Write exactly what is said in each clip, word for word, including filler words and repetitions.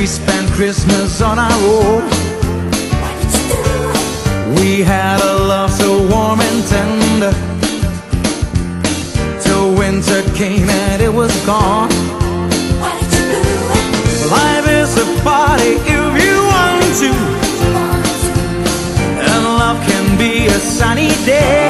we spent Christmas on our own. What did you do? We had a love so warm and tender, till winter came and it was gone. What did you do? Life is a party if you want to, and love can be a sunny day.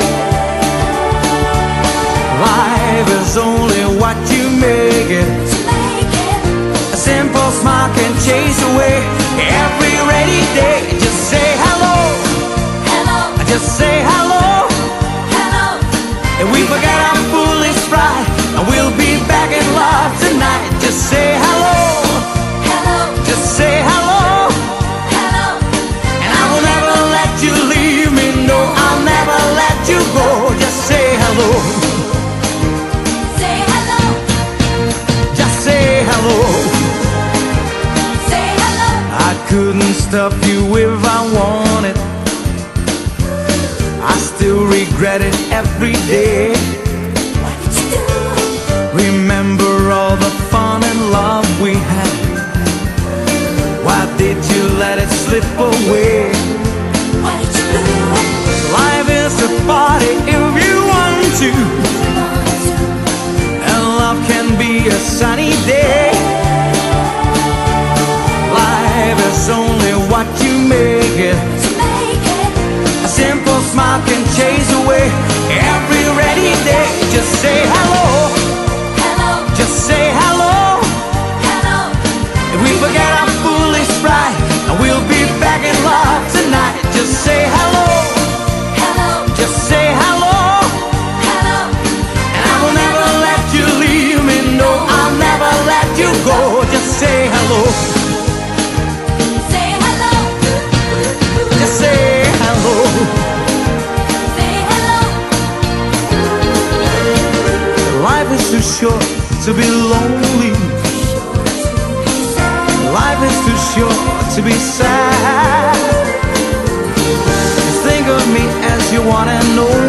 Life is only what you make it. A simple smile can chase away every rainy day. Just say hello, Hello, just say hello. hello. And we forget our foolish pride, and we'll be back in love tonight. Just say hello, Hello, just say hello. hello. And I will never let you leave me, no, I'll never let you go. Just say hello, Say hello, just say hello. say hello. I couldn't stop you if I wanted, I still regret it every day. What did you do? Remember all the fun and love we had. Why did you let it slip away? What did you do? Life is a party if you want to, and love can be a sunny day. Life is only what you make it. To make it. A simple smile can chase away every rainy day. Just say hello, Hello, just say hello. hello. If we forget our foolish pride, and we'll be back in love tonight. Just say hello, Hello, just say hello. hello. And I will never let you leave me, no, I'll never let you go. Just say hello, Say hello, just say hello. say hello. Life is too short to be lonely. Life is too short to be sad. Think of me as you want and know